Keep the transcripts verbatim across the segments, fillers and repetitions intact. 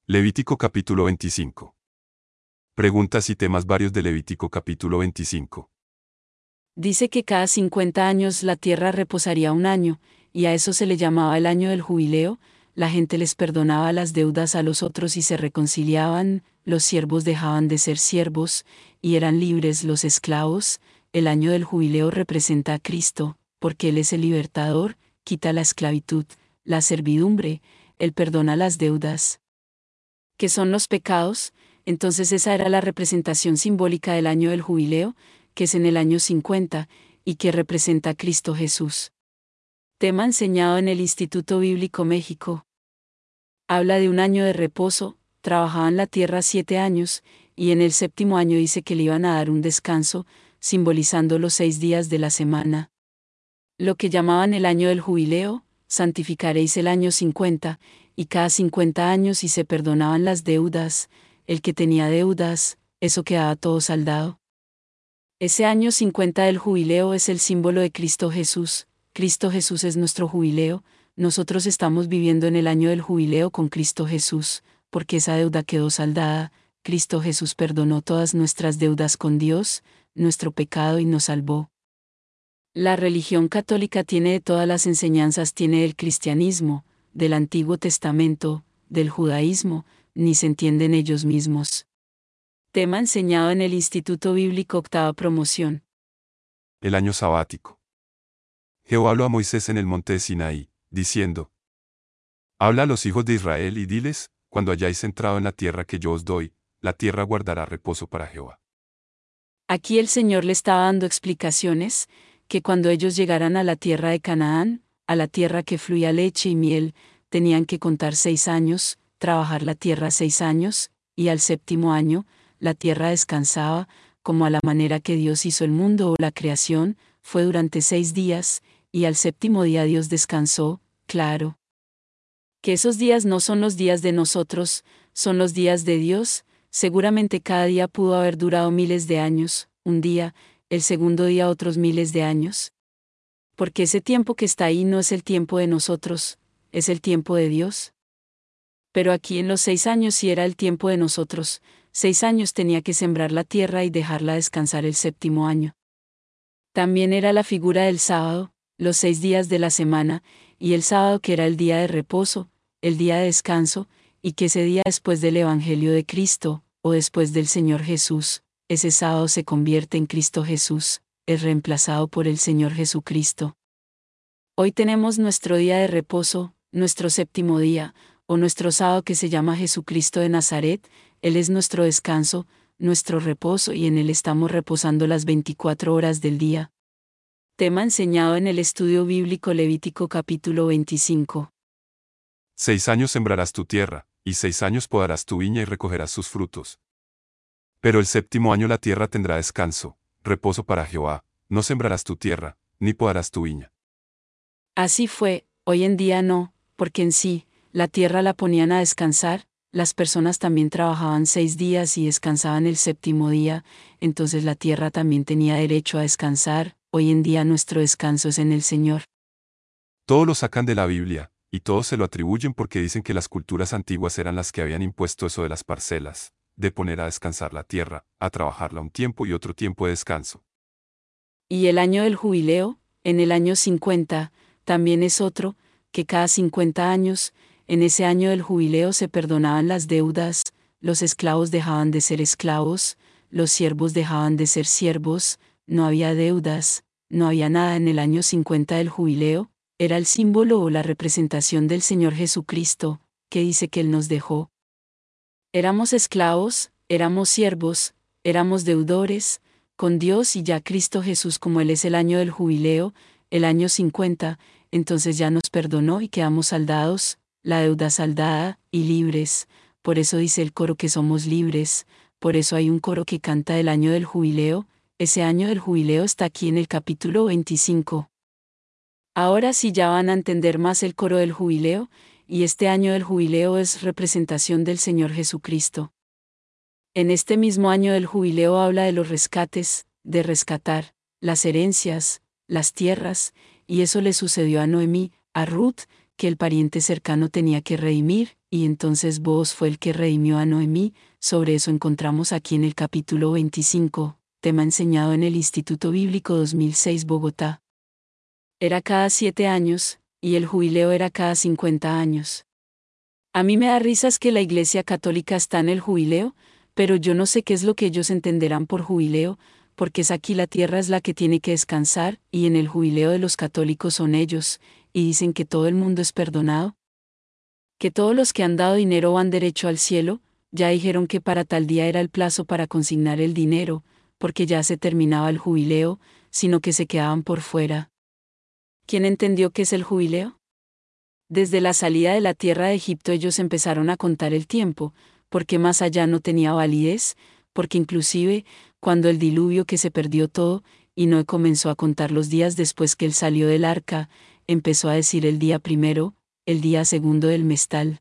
Levítico capítulo veinticinco. Preguntas y temas varios de Levítico capítulo veinticinco. Dice que cada cincuenta años la tierra reposaría un año, y a eso se le llamaba el año del jubileo. La gente les perdonaba las deudas a los otros y se reconciliaban, los siervos dejaban de ser siervos, y eran libres los esclavos. El año del jubileo representa a Cristo, porque Él es el libertador, quita la esclavitud, la servidumbre, Él perdona las deudas. ¿Qué son los pecados? Entonces esa era la representación simbólica del año del jubileo, que es en el año cincuenta, y que representa a Cristo Jesús. Tema enseñado en el Instituto Bíblico México. Habla de un año de reposo, trabajaban la tierra siete años, y en el séptimo año dice que le iban a dar un descanso, simbolizando los seis días de la semana. Lo que llamaban el año del jubileo, santificaréis el año cincuenta, y cada cincuenta años y se perdonaban las deudas, el que tenía deudas, eso quedaba todo saldado. Ese año cincuenta del jubileo es el símbolo de Cristo Jesús. Cristo Jesús es nuestro jubileo, nosotros estamos viviendo en el año del jubileo con Cristo Jesús, porque esa deuda quedó saldada, Cristo Jesús perdonó todas nuestras deudas con Dios, nuestro pecado y nos salvó. La religión católica tiene de todas las enseñanzas, tiene del cristianismo, del Antiguo Testamento, del judaísmo, ni se entienden ellos mismos. Tema enseñado en el Instituto Bíblico Octava Promoción. El año sabático. Jehová habló a Moisés en el monte de Sinaí, diciendo: Habla a los hijos de Israel y diles, cuando hayáis entrado en la tierra que yo os doy, la tierra guardará reposo para Jehová. Aquí el Señor le estaba dando explicaciones, que cuando ellos llegaran a la tierra de Canaán, a la tierra que fluía leche y miel, tenían que contar seis años, trabajar la tierra seis años, y al séptimo año, la tierra descansaba, como a la manera que Dios hizo el mundo o la creación, fue durante seis días, y al séptimo día Dios descansó, claro. Que esos días no son los días de nosotros, son los días de Dios. Seguramente cada día pudo haber durado miles de años, un día, el segundo día otros miles de años. Porque ese tiempo que está ahí no es el tiempo de nosotros, es el tiempo de Dios. Pero aquí en los seis años sí era el tiempo de nosotros, seis años tenía que sembrar la tierra y dejarla descansar el séptimo año. También era la figura del sábado, los seis días de la semana, y el sábado que era el día de reposo, el día de descanso, y que ese día después del Evangelio de Cristo, o después del Señor Jesús, ese sábado se convierte en Cristo Jesús, es reemplazado por el Señor Jesucristo. Hoy tenemos nuestro día de reposo, nuestro séptimo día, o nuestro sábado que se llama Jesucristo de Nazaret, Él es nuestro descanso, nuestro reposo y en Él estamos reposando las veinticuatro horas del día. Tema enseñado en el estudio bíblico Levítico capítulo veinticinco. Seis años sembrarás tu tierra, y seis años podarás tu viña y recogerás sus frutos. Pero el séptimo año la tierra tendrá descanso, reposo para Jehová, no sembrarás tu tierra, ni podarás tu viña. Así fue, hoy en día no, porque en sí, la tierra la ponían a descansar, las personas también trabajaban seis días y descansaban el séptimo día, entonces la tierra también tenía derecho a descansar, hoy en día nuestro descanso es en el Señor. Todos lo sacan de la Biblia, y todos se lo atribuyen porque dicen que las culturas antiguas eran las que habían impuesto eso de las parcelas, de poner a descansar la tierra, a trabajarla un tiempo y otro tiempo de descanso. Y el año del jubileo, en el año cincuenta, también es otro, que cada cincuenta años, en ese año del jubileo se perdonaban las deudas, los esclavos dejaban de ser esclavos, los siervos dejaban de ser siervos, no había deudas, no había nada en el año cincuenta del jubileo, era el símbolo o la representación del Señor Jesucristo, que dice que Él nos dejó. Éramos esclavos, éramos siervos, éramos deudores, con Dios y ya Cristo Jesús como Él es el año del jubileo, el año cincuenta, entonces ya nos perdonó y quedamos saldados, la deuda saldada, y libres, por eso dice el coro que somos libres, por eso hay un coro que canta el año del jubileo, ese año del jubileo está aquí en el capítulo veinticinco. Ahora sí ya van a entender más el coro del jubileo, y este año del jubileo es representación del Señor Jesucristo. En este mismo año del jubileo habla de los rescates, de rescatar, las herencias, las tierras, y eso le sucedió a Noemí, a Ruth, que el pariente cercano tenía que redimir, y entonces Booz fue el que redimió a Noemí. Sobre eso encontramos aquí en el capítulo veinticinco, tema enseñado en el Instituto Bíblico dos mil seis Bogotá. Era cada siete años, y el jubileo era cada cincuenta años. A mí me da risas que la Iglesia Católica está en el jubileo, pero yo no sé qué es lo que ellos entenderán por jubileo, porque es aquí la tierra es la que tiene que descansar, y en el jubileo de los católicos son ellos, y dicen que todo el mundo es perdonado. Que todos los que han dado dinero van derecho al cielo, ya dijeron que para tal día era el plazo para consignar el dinero, porque ya se terminaba el jubileo, sino que se quedaban por fuera. ¿Quién entendió qué es el jubileo? Desde la salida de la tierra de Egipto ellos empezaron a contar el tiempo, porque más allá no tenía validez, porque inclusive, cuando el diluvio que se perdió todo, y Noé comenzó a contar los días después que él salió del arca, empezó a decir el día primero, el día segundo del mes tal.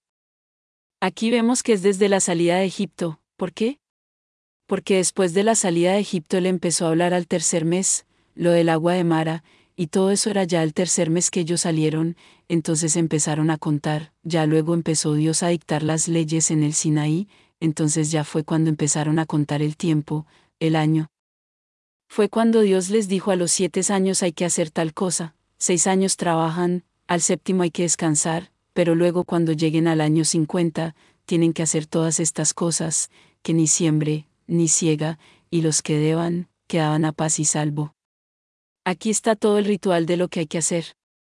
Aquí vemos que es desde la salida de Egipto. ¿Por qué? Porque después de la salida de Egipto él empezó a hablar al tercer mes, lo del agua de Mara, y todo eso era ya el tercer mes que ellos salieron, entonces empezaron a contar, ya luego empezó Dios a dictar las leyes en el Sinaí, entonces ya fue cuando empezaron a contar el tiempo, el año. Fue cuando Dios les dijo a los siete años hay que hacer tal cosa, seis años trabajan, al séptimo hay que descansar, pero luego cuando lleguen al año cincuenta, tienen que hacer todas estas cosas, que ni siembre, ni ciega, y los que deban, quedaban a paz y salvo. Aquí está todo el ritual de lo que hay que hacer.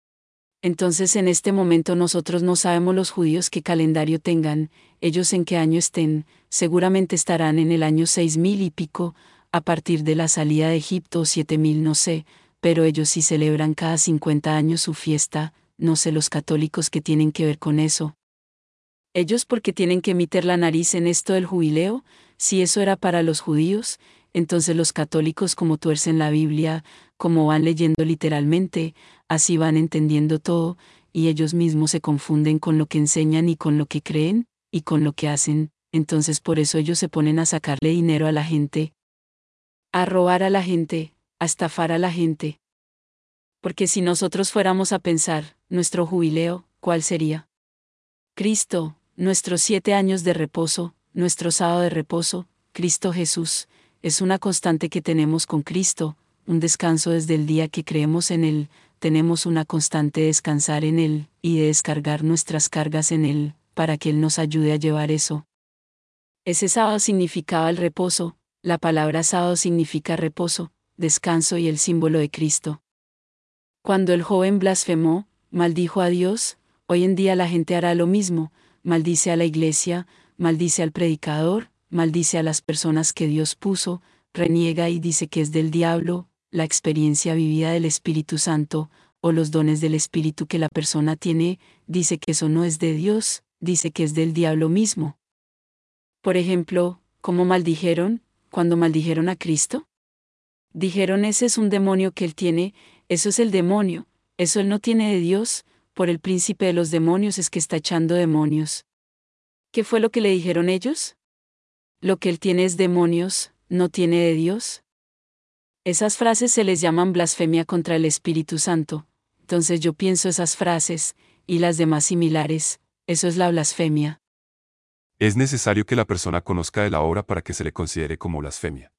Entonces en este momento nosotros no sabemos los judíos qué calendario tengan, ellos en qué año estén, seguramente estarán en el año seis mil y pico, a partir de la salida de Egipto o siete mil no sé, pero ellos sí celebran cada cincuenta años su fiesta, no sé los católicos que tienen que ver con eso. Ellos porque tienen que meter la nariz en esto del jubileo, si eso era para los judíos, entonces los católicos como tuercen la Biblia, como van leyendo literalmente, así van entendiendo todo, y ellos mismos se confunden con lo que enseñan y con lo que creen, y con lo que hacen, entonces por eso ellos se ponen a sacarle dinero a la gente, a robar a la gente, a estafar a la gente. Porque si nosotros fuéramos a pensar, nuestro jubileo, ¿cuál sería? Cristo, nuestros siete años de reposo, nuestro sábado de reposo, Cristo Jesús, es una constante que tenemos con Cristo, un descanso desde el día que creemos en Él, tenemos una constante de descansar en Él, y de descargar nuestras cargas en Él, para que Él nos ayude a llevar eso. Ese sábado significaba el reposo, la palabra sábado significa reposo, descanso y el símbolo de Cristo. Cuando el joven blasfemó, maldijo a Dios, hoy en día la gente hará lo mismo, maldice a la iglesia, maldice al predicador, maldice a las personas que Dios puso, reniega y dice que es del diablo, la experiencia vivida del Espíritu Santo, o los dones del Espíritu que la persona tiene, dice que eso no es de Dios, dice que es del diablo mismo. Por ejemplo, ¿cómo maldijeron, cuando maldijeron a Cristo? Dijeron ese es un demonio que él tiene, eso es el demonio, eso él no tiene de Dios, por el príncipe de los demonios es que está echando demonios. ¿Qué fue lo que le dijeron ellos? Lo que él tiene es demonios, no tiene de Dios. Esas frases se les llaman blasfemia contra el Espíritu Santo, entonces yo pienso esas frases, y las demás similares, eso es la blasfemia. ¿Es necesario que la persona conozca de la obra para que se le considere como blasfemia?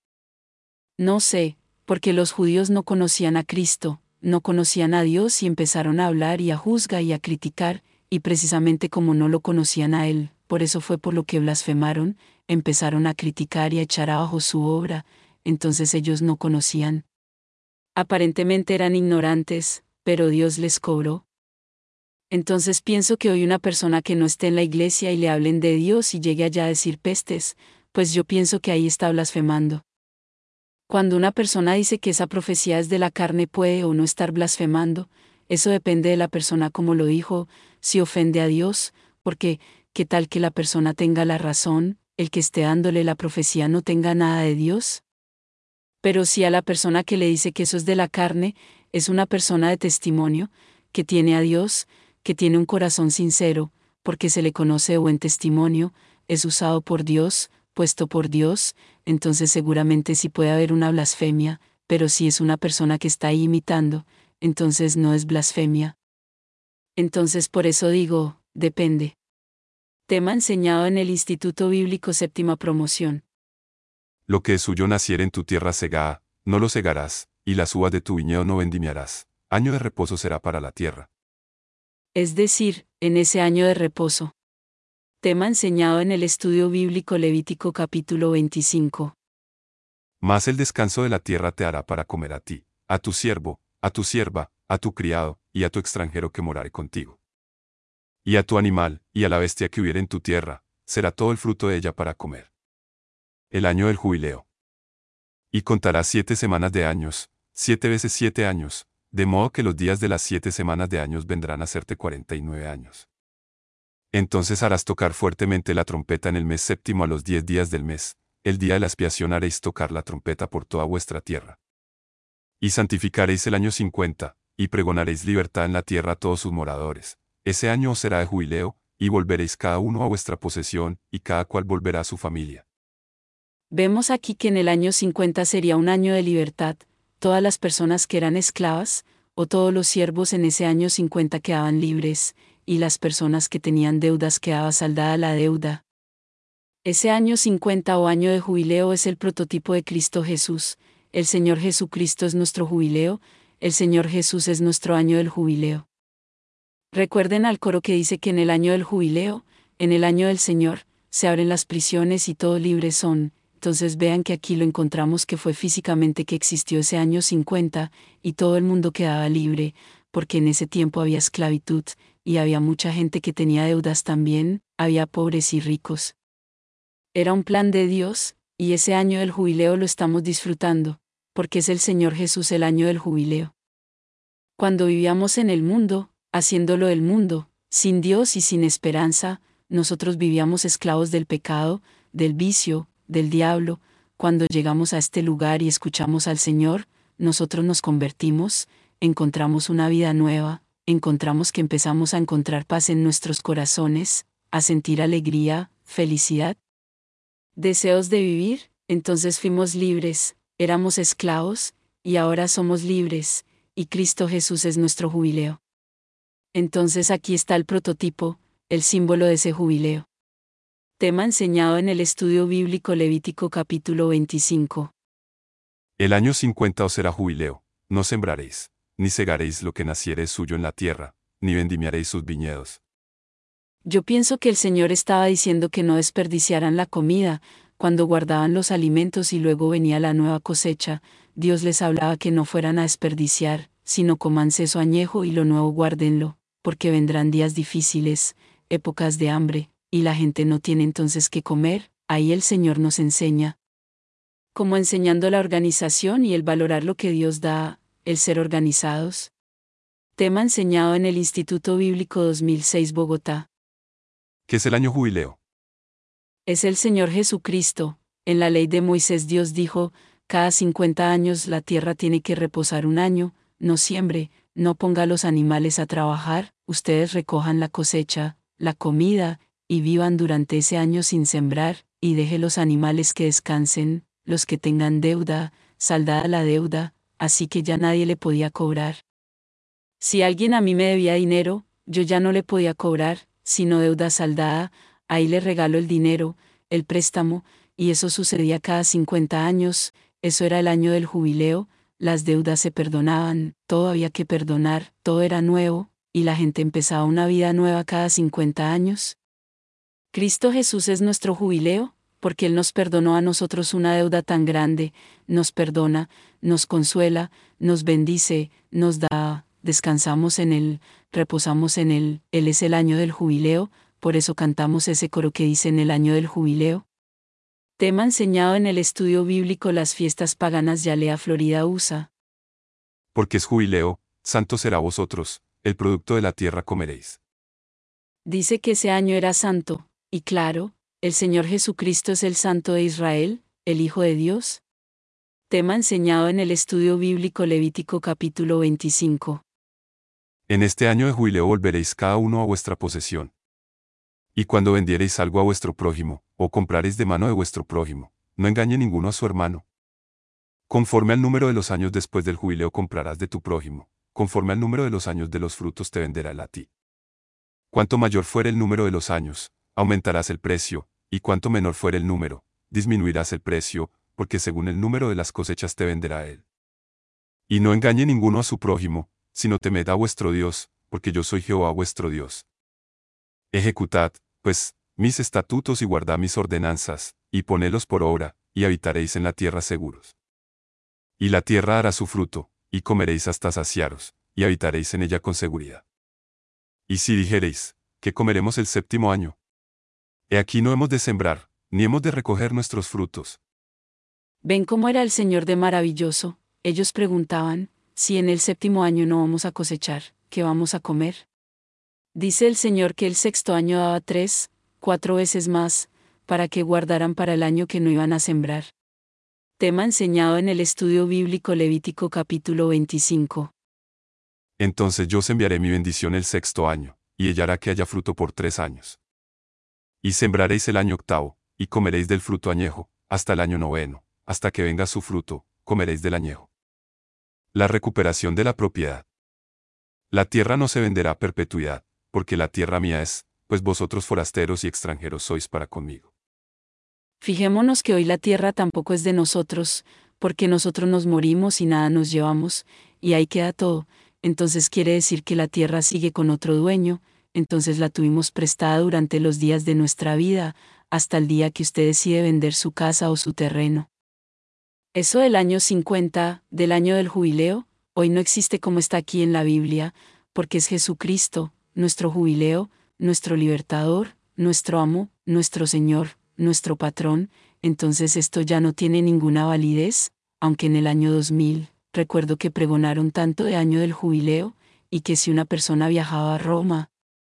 No sé, porque los judíos no conocían a Cristo, no conocían a Dios y empezaron a hablar y a juzgar y a criticar, y precisamente como no lo conocían a Él, por eso fue por lo que blasfemaron, empezaron a criticar y a echar abajo su obra, entonces ellos no conocían. Aparentemente eran ignorantes, pero Dios les cobró. Entonces pienso que hoy una persona que no esté en la iglesia y le hablen de Dios y llegue allá a decir pestes, pues yo pienso que ahí está blasfemando. Cuando una persona dice que esa profecía es de la carne puede o no estar blasfemando, eso depende de la persona como lo dijo, si ofende a Dios, porque, ¿qué tal que la persona tenga la razón, el que esté dándole la profecía no tenga nada de Dios? Pero si a la persona que le dice que eso es de la carne, es una persona de testimonio, que tiene a Dios, que tiene un corazón sincero, porque se le conoce buen testimonio, es usado por Dios, puesto por Dios, entonces seguramente sí puede haber una blasfemia, pero si es una persona que está ahí imitando, entonces no es blasfemia. Entonces por eso digo, depende. Tema enseñado en el Instituto Bíblico Séptima Promoción. Lo que es suyo naciere en tu tierra segada, no lo segarás, y las uvas de tu viñedo no vendimiarás. Año de reposo será para la tierra. Es decir, en ese año de reposo. Tema enseñado en el Estudio Bíblico Levítico capítulo veinticinco. Mas el descanso de la tierra te hará para comer a ti, a tu siervo, a tu sierva, a tu criado, y a tu extranjero que morare contigo. Y a tu animal, y a la bestia que hubiere en tu tierra, será todo el fruto de ella para comer. El año del jubileo. Y contarás siete semanas de años, siete veces siete años, de modo que los días de las siete semanas de años vendrán a serte cuarenta y nueve años. Entonces harás tocar fuertemente la trompeta en el mes séptimo a los diez días del mes, el día de la expiación haréis tocar la trompeta por toda vuestra tierra. Y santificaréis el año cincuenta, y pregonaréis libertad en la tierra a todos sus moradores. Ese año os será de jubileo, y volveréis cada uno a vuestra posesión, y cada cual volverá a su familia. Vemos aquí que en el año cincuenta sería un año de libertad, todas las personas que eran esclavas, o todos los siervos en ese año cincuenta quedaban libres, y las personas que tenían deudas quedaba saldada la deuda. Ese año cincuenta o año de jubileo es el prototipo de Cristo Jesús, el Señor Jesucristo es nuestro jubileo, el Señor Jesús es nuestro año del jubileo. Recuerden al coro que dice que en el año del jubileo, en el año del Señor, se abren las prisiones y todos libres son. Entonces vean que aquí lo encontramos que fue físicamente que existió ese año cincuenta, y todo el mundo quedaba libre, porque en ese tiempo había esclavitud, y había mucha gente que tenía deudas también, había pobres y ricos. Era un plan de Dios, y ese año del jubileo lo estamos disfrutando, porque es el Señor Jesús el año del jubileo. Cuando vivíamos en el mundo, haciéndolo del mundo, sin Dios y sin esperanza, nosotros vivíamos esclavos del pecado, del vicio, del diablo. Cuando llegamos a este lugar y escuchamos al Señor, nosotros nos convertimos, encontramos una vida nueva, encontramos que empezamos a encontrar paz en nuestros corazones, a sentir alegría, felicidad, deseos de vivir. Entonces fuimos libres, éramos esclavos, y ahora somos libres, y Cristo Jesús es nuestro jubileo. Entonces aquí está el prototipo, el símbolo de ese jubileo. Tema enseñado en el Estudio Bíblico Levítico capítulo veinticinco. El año cincuenta os será jubileo, no sembraréis, ni segaréis lo que naciere suyo en la tierra, ni vendimiaréis sus viñedos. Yo pienso que el Señor estaba diciendo que no desperdiciaran la comida, cuando guardaban los alimentos y luego venía la nueva cosecha, Dios les hablaba que no fueran a desperdiciar, sino comanse su añejo y lo nuevo guárdenlo, porque vendrán días difíciles, épocas de hambre, y la gente no tiene entonces qué comer. Ahí el Señor nos enseña, como enseñando la organización y el valorar lo que Dios da, el ser organizados. Tema enseñado en el Instituto Bíblico dos mil seis Bogotá. ¿Qué es el año jubileo? Es el Señor Jesucristo. En la ley de Moisés Dios dijo, cada cincuenta años la tierra tiene que reposar un año, no siembre, no ponga a los animales a trabajar, ustedes recojan la cosecha, la comida, y vivan durante ese año sin sembrar, y deje los animales que descansen, los que tengan deuda, saldada la deuda, así que ya nadie le podía cobrar. Si alguien a mí me debía dinero, yo ya no le podía cobrar, sino deuda saldada, ahí le regalo el dinero, el préstamo, y eso sucedía cada cincuenta años, eso era el año del jubileo, las deudas se perdonaban, todo había que perdonar, todo era nuevo, y la gente empezaba una vida nueva cada cincuenta años. Cristo Jesús es nuestro jubileo, porque Él nos perdonó a nosotros una deuda tan grande, nos perdona, nos consuela, nos bendice, nos da, descansamos en Él, reposamos en Él, Él es el año del jubileo, por eso cantamos ese coro que dice en el año del jubileo. Tema enseñado en el Estudio Bíblico Las fiestas paganas Yalea, Florida, U S A. Porque es jubileo, santo será vosotros, el producto de la tierra comeréis. Dice que ese año era santo, y claro, el Señor Jesucristo es el Santo de Israel, el Hijo de Dios. Tema enseñado en el Estudio Bíblico Levítico capítulo veinticinco. En este año de jubileo volveréis cada uno a vuestra posesión. Y cuando vendiereis algo a vuestro prójimo, o comprareis de mano de vuestro prójimo, no engañe ninguno a su hermano. Conforme al número de los años después del jubileo comprarás de tu prójimo, conforme al número de los años de los frutos te venderá él a ti. Cuanto mayor fuere el número de los años, aumentarás el precio, y cuanto menor fuere el número, disminuirás el precio, porque según el número de las cosechas te venderá él. Y no engañe ninguno a su prójimo, sino temed a vuestro Dios, porque yo soy Jehová vuestro Dios. Ejecutad, pues, mis estatutos y guardad mis ordenanzas, y ponelos por obra, y habitaréis en la tierra seguros. Y la tierra hará su fruto, y comeréis hasta saciaros, y habitaréis en ella con seguridad. Y si dijereis, ¿qué comeremos el séptimo año? He aquí no hemos de sembrar, ni hemos de recoger nuestros frutos. ¿Ven cómo era el Señor de maravilloso? Ellos preguntaban, si en el séptimo año no vamos a cosechar, ¿qué vamos a comer? Dice el Señor que el sexto año daba tres, cuatro veces más, para que guardaran para el año que no iban a sembrar. Tema enseñado en el estudio bíblico Levítico capítulo veinticinco. Entonces yo os enviaré mi bendición el sexto año, y ella hará que haya fruto por tres años. Y sembraréis el año octavo, y comeréis del fruto añejo, hasta el año noveno, hasta que venga su fruto, comeréis del añejo. La recuperación de la propiedad. La tierra no se venderá a perpetuidad, porque la tierra mía es, pues vosotros forasteros y extranjeros sois para conmigo. Fijémonos que hoy la tierra tampoco es de nosotros, porque nosotros nos morimos y nada nos llevamos, y ahí queda todo. Entonces quiere decir que la tierra sigue con otro dueño, entonces la tuvimos prestada durante los días de nuestra vida, hasta el día que usted decide vender su casa o su terreno. Eso del año cincuenta, del año del jubileo, hoy no existe como está aquí en la Biblia, porque es Jesucristo, nuestro jubileo, nuestro libertador, nuestro amo, nuestro Señor, nuestro patrón. Entonces esto ya no tiene ninguna validez, aunque en el año dos mil, recuerdo que pregonaron tanto de año del jubileo, y que si una persona viajaba a Roma,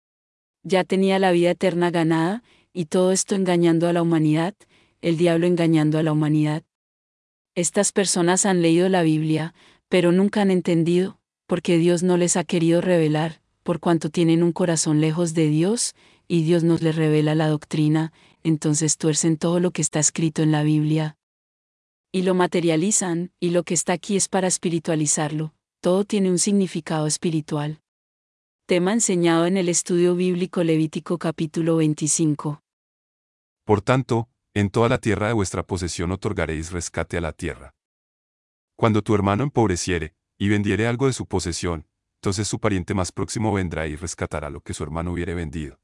ya tenía la vida eterna ganada, y todo esto engañando a la humanidad, el diablo engañando a la humanidad. Estas personas han leído la Biblia, pero nunca han entendido, porque Dios no les ha querido revelar, por cuanto tienen un corazón lejos de Dios, y Dios nos les revela la doctrina, entonces tuercen todo lo que está escrito en la Biblia. Y lo materializan, y lo que está aquí es para espiritualizarlo, todo tiene un significado espiritual. Tema enseñado en el estudio bíblico Levítico capítulo veinticinco. Por tanto, en toda la tierra de vuestra posesión otorgaréis rescate a la tierra. Cuando tu hermano empobreciere, y vendiere algo de su posesión, entonces su pariente más próximo vendrá y rescatará lo que su hermano hubiere vendido.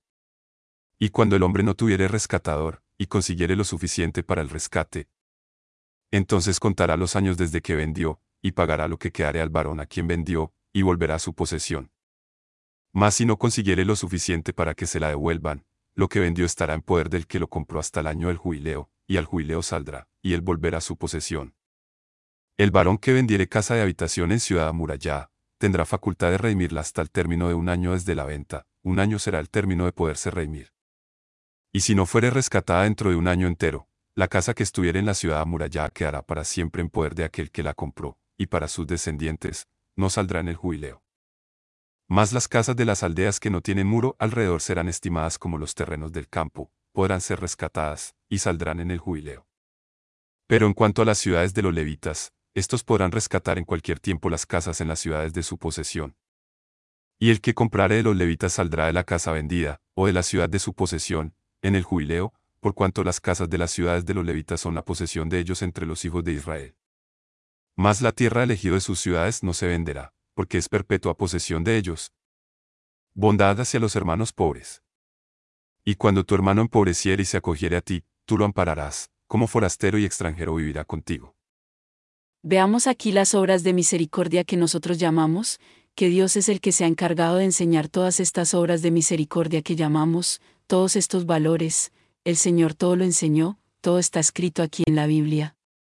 Y cuando el hombre no tuviere rescatador, y consiguiere lo suficiente para el rescate, entonces contará los años desde que vendió, y pagará lo que quedare al varón a quien vendió, y volverá a su posesión. Mas si no consiguiere lo suficiente para que se la devuelvan, lo que vendió estará en poder del que lo compró hasta el año del jubileo, y al jubileo saldrá, y él volverá a su posesión. El varón que vendiere casa de habitación en ciudad amurallada, tendrá facultad de redimirla hasta el término de un año desde la venta, un año será el término de poderse redimir. Y si no fuere rescatada dentro de un año entero, la casa que estuviere en la ciudad amurallada quedará para siempre en poder de aquel que la compró, y para sus descendientes, no saldrá en el jubileo. Mas las casas de las aldeas que no tienen muro alrededor serán estimadas como los terrenos del campo, podrán ser rescatadas, y saldrán en el jubileo. Pero en cuanto a las ciudades de los levitas, estos podrán rescatar en cualquier tiempo las casas en las ciudades de su posesión. Y el que comprare de los levitas saldrá de la casa vendida, o de la ciudad de su posesión, en el jubileo, por cuanto las casas de las ciudades de los levitas son la posesión de ellos entre los hijos de Israel. Mas la tierra elegido de sus ciudades no se venderá, porque es perpetua posesión de ellos. Bondad hacia los hermanos pobres. Y cuando tu hermano empobreciere y se acogiere a ti, tú lo ampararás, como forastero y extranjero vivirá contigo. Veamos aquí las obras de misericordia que nosotros llamamos, que Dios es el que se ha encargado de enseñar todas estas obras de misericordia que llamamos, todos estos valores, el Señor todo lo enseñó, todo está escrito aquí en la Biblia.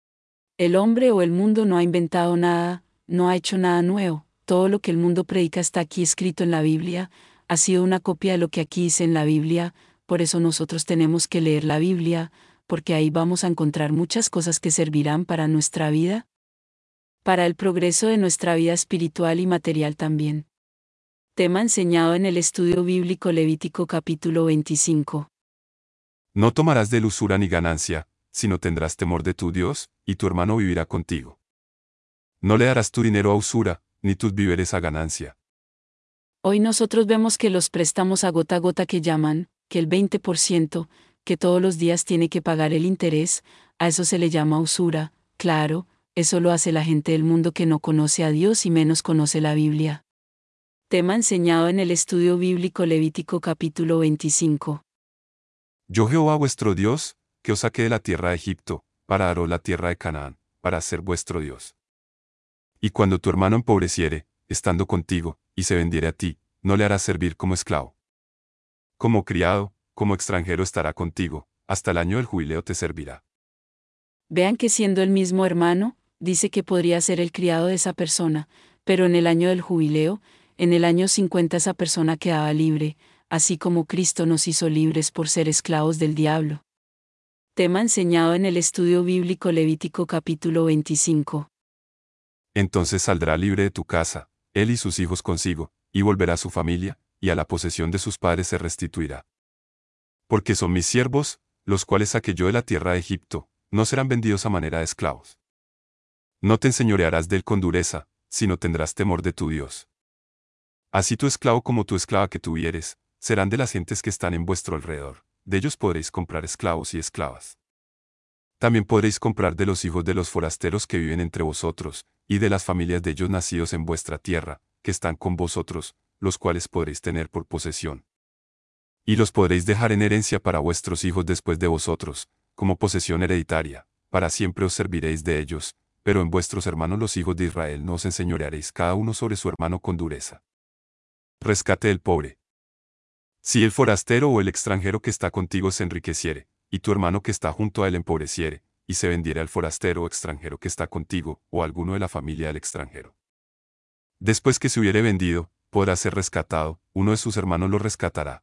El hombre o el mundo no ha inventado nada, no ha hecho nada nuevo, todo lo que el mundo predica está aquí escrito en la Biblia, ha sido una copia de lo que aquí dice en la Biblia, por eso nosotros tenemos que leer la Biblia, porque ahí vamos a encontrar muchas cosas que servirán para nuestra vida, para el progreso de nuestra vida espiritual y material también. Tema enseñado en el estudio bíblico Levítico capítulo veinticinco. No tomarás de él usura ni ganancia, sino tendrás temor de tu Dios, y tu hermano vivirá contigo. No le darás tu dinero a usura, ni tus víveres a ganancia. Hoy nosotros vemos que los préstamos a gota a gota que llaman, que el veinte por ciento, que todos los días tiene que pagar el interés, a eso se le llama usura. Claro, eso lo hace la gente del mundo que no conoce a Dios y menos conoce la Biblia. Tema enseñado en el estudio bíblico Levítico capítulo veinticinco. Yo Jehová vuestro Dios, que os saqué de la tierra de Egipto, para daros la tierra de Canaán, para ser vuestro Dios. Y cuando tu hermano empobreciere, estando contigo, y se vendiere a ti, no le harás servir como esclavo. Como criado, como extranjero estará contigo, hasta el año del jubileo te servirá. Vean que siendo el mismo hermano, dice que podría ser el criado de esa persona, pero en el año del jubileo, en el año cincuenta esa persona quedaba libre, así como Cristo nos hizo libres por ser esclavos del diablo. Tema enseñado en el estudio bíblico Levítico capítulo veinticinco. Entonces saldrá libre de tu casa, él y sus hijos consigo, y volverá a su familia, y a la posesión de sus padres se restituirá. Porque son mis siervos, los cuales saqué yo de la tierra de Egipto, no serán vendidos a manera de esclavos. No te enseñorearás de él con dureza, sino tendrás temor de tu Dios. Así tu esclavo como tu esclava que tuvieres, serán de las gentes que están en vuestro alrededor, de ellos podréis comprar esclavos y esclavas. También podréis comprar de los hijos de los forasteros que viven entre vosotros, y de las familias de ellos nacidos en vuestra tierra, que están con vosotros, los cuales podréis tener por posesión. Y los podréis dejar en herencia para vuestros hijos después de vosotros, como posesión hereditaria, para siempre os serviréis de ellos, pero en vuestros hermanos los hijos de Israel no os enseñorearéis cada uno sobre su hermano con dureza. Rescate del pobre. Si el forastero o el extranjero que está contigo se enriqueciere, y tu hermano que está junto a él empobreciere, y se vendiere al forastero o extranjero que está contigo, o alguno de la familia del extranjero. Después que se hubiere vendido, podrá ser rescatado, uno de sus hermanos lo rescatará.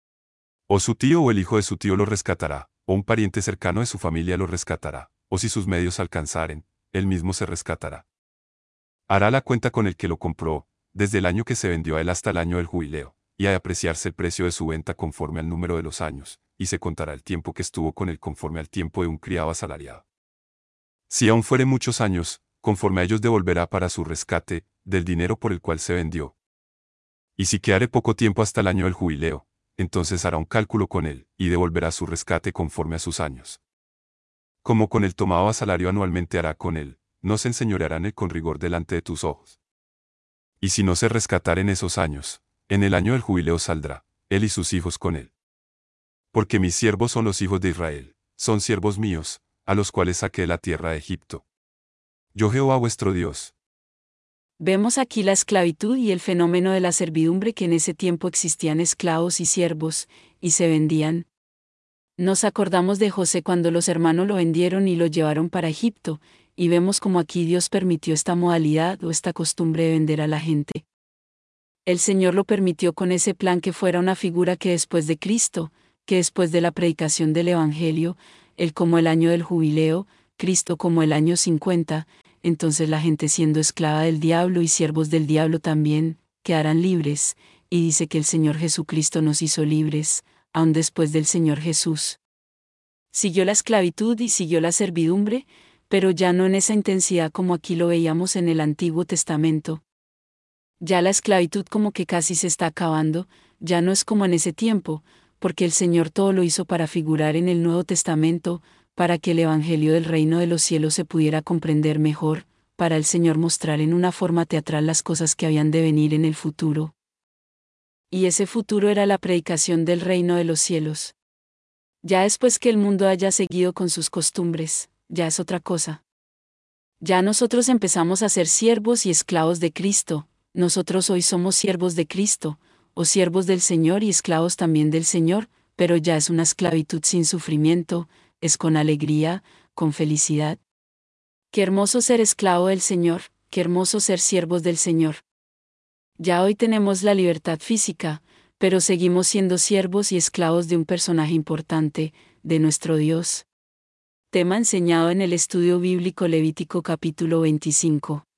O su tío o el hijo de su tío lo rescatará, o un pariente cercano de su familia lo rescatará, o si sus medios alcanzaren, él mismo se rescatará. Hará la cuenta con el que lo compró, desde el año que se vendió a él hasta el año del jubileo, y ha de apreciarse el precio de su venta conforme al número de los años, y se contará el tiempo que estuvo con él conforme al tiempo de un criado asalariado. Si aún fuere muchos años, conforme a ellos devolverá para su rescate, del dinero por el cual se vendió. Y si quedare poco tiempo hasta el año del jubileo, entonces hará un cálculo con él, y devolverá su rescate conforme a sus años. Como con el tomado a salario anualmente hará con él, no se enseñorearán él con rigor delante de tus ojos. Y si no se rescatare en esos años, en el año del jubileo saldrá, él y sus hijos con él. Porque mis siervos son los hijos de Israel, son siervos míos, a los cuales saqué de la tierra de Egipto. Yo Jehová vuestro Dios. Vemos aquí la esclavitud y el fenómeno de la servidumbre, que en ese tiempo existían esclavos y siervos, y se vendían. Nos acordamos de José cuando los hermanos lo vendieron y lo llevaron para Egipto, y vemos como aquí Dios permitió esta modalidad o esta costumbre de vender a la gente. El Señor lo permitió con ese plan que fuera una figura que después de Cristo, que después de la predicación del Evangelio, Él como el año del jubileo, Cristo como el año cincuenta, entonces la gente siendo esclava del diablo y siervos del diablo también, quedarán libres, y dice que el Señor Jesucristo nos hizo libres, aun después del Señor Jesús. Siguió la esclavitud y siguió la servidumbre, pero ya no en esa intensidad como aquí lo veíamos en el Antiguo Testamento. Ya la esclavitud como que casi se está acabando, ya no es como en ese tiempo, porque el Señor todo lo hizo para figurar en el Nuevo Testamento, para que el Evangelio del Reino de los Cielos se pudiera comprender mejor, para el Señor mostrar en una forma teatral las cosas que habían de venir en el futuro. Y ese futuro era la predicación del Reino de los Cielos. Ya después que el mundo haya seguido con sus costumbres, ya es otra cosa. Ya nosotros empezamos a ser siervos y esclavos de Cristo. Nosotros hoy somos siervos de Cristo, o siervos del Señor y esclavos también del Señor, pero ya es una esclavitud sin sufrimiento, es con alegría, con felicidad. Qué hermoso ser esclavo del Señor, qué hermoso ser siervos del Señor. Ya hoy tenemos la libertad física, pero seguimos siendo siervos y esclavos de un personaje importante, de nuestro Dios. Tema enseñado en el estudio bíblico Levítico capítulo veinticinco.